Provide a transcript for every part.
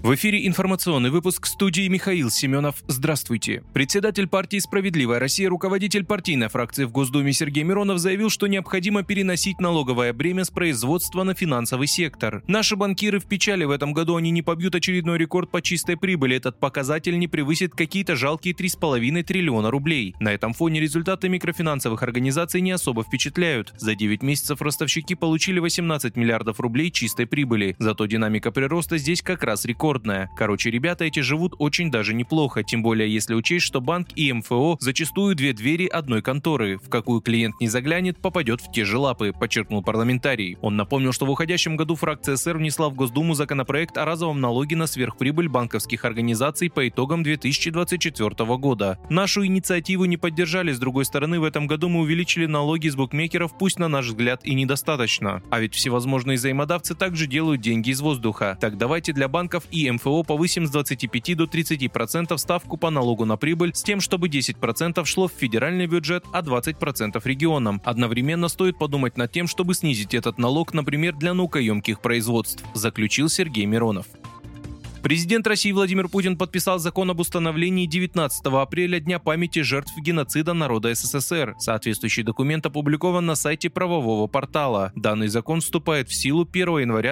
В эфире информационный выпуск, в студии Михаил Семенов. Здравствуйте. Председатель партии «Справедливая Россия», руководитель партийной фракции в Госдуме Сергей Миронов заявил, что необходимо переносить налоговое бремя с производства на финансовый сектор. Наши банкиры в печали, в этом году они не побьют очередной рекорд по чистой прибыли. Этот показатель не превысит какие-то жалкие 3,5 триллиона рублей. На этом фоне результаты микрофинансовых организаций не особо впечатляют. За 9 месяцев ростовщики получили 18 миллиардов рублей чистой прибыли. Зато динамика прироста здесь как раз рекордная. Короче, ребята эти живут очень даже неплохо, тем более если учесть, что банк и МФО зачастую две двери одной конторы. В какую клиент не заглянет, попадет в те же лапы, подчеркнул парламентарий. Он напомнил, что в уходящем году фракция СР внесла в Госдуму законопроект о разовом налоге на сверхприбыль банковских организаций по итогам 2024 года. Нашу инициативу не поддержали, с другой стороны, в этом году мы увеличили налоги с букмекеров, пусть на наш взгляд и недостаточно. А ведь всевозможные взаимодавцы также делают деньги из воздуха. Так давайте для банков и МФО повысим с 25 до 30% ставку по налогу на прибыль с тем, чтобы 10% шло в федеральный бюджет, а 20% регионам. Одновременно стоит подумать над тем, чтобы снизить этот налог, например, для наукоемких производств, заключил Сергей Миронов. Президент России Владимир Путин подписал закон об установлении 19 апреля Дня памяти жертв геноцида народа СССР. Соответствующий документ опубликован на сайте правового портала. Данный закон вступает в силу 1 января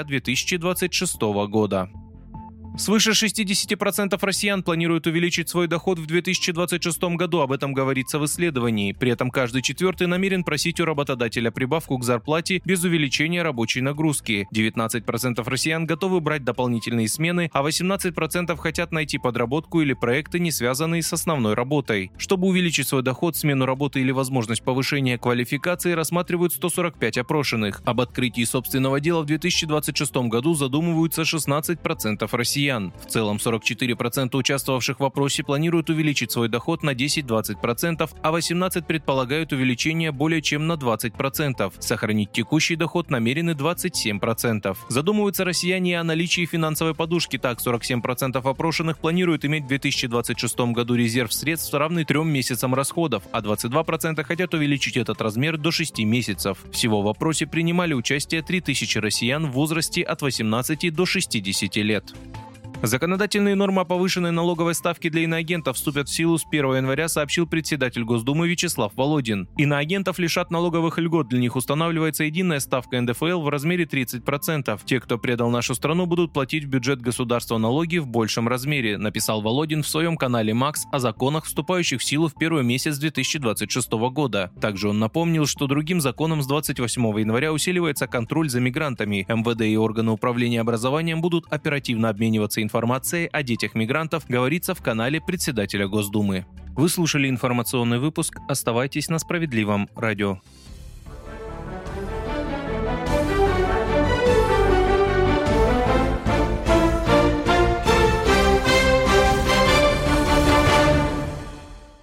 2026 года. Свыше 60% россиян планируют увеличить свой доход в 2026 году, об этом говорится в исследовании. При этом каждый четвертый намерен просить у работодателя прибавку к зарплате без увеличения рабочей нагрузки. 19% россиян готовы брать дополнительные смены, а 18% хотят найти подработку или проекты, не связанные с основной работой. Чтобы увеличить свой доход, смену работы или возможность повышения квалификации рассматривают 145 опрошенных. Об открытии собственного дела в 2026 году задумываются 16% россиян. В целом 44% участвовавших в опросе планируют увеличить свой доход на 10-20%, а 18% предполагают увеличение более чем на 20%. Сохранить текущий доход намерены 27%. Задумываются россияне и о наличии финансовой подушки. Так, 47% опрошенных планируют иметь в 2026 году резерв средств, равный 3 месяцам расходов, а 22% хотят увеличить этот размер до 6 месяцев. Всего в опросе принимали участие 3000 россиян в возрасте от 18 до 60 лет. Законодательные нормы о повышенной налоговой ставке для иноагентов вступят в силу с 1 января, сообщил председатель Госдумы Вячеслав Володин. Иноагентов лишат налоговых льгот, для них устанавливается единая ставка НДФЛ в размере 30%. Те, кто предал нашу страну, будут платить в бюджет государства налоги в большем размере, написал Володин в своем канале МАКС о законах, вступающих в силу в первый месяц 2026 года. Также он напомнил, что другим законом с 28 января усиливается контроль за мигрантами. МВД и органы управления образованием будут оперативно обмениваться информацией о детях мигрантов, говорится в канале председателя Госдумы. Вы слушали информационный выпуск. Оставайтесь на Справедливом радио.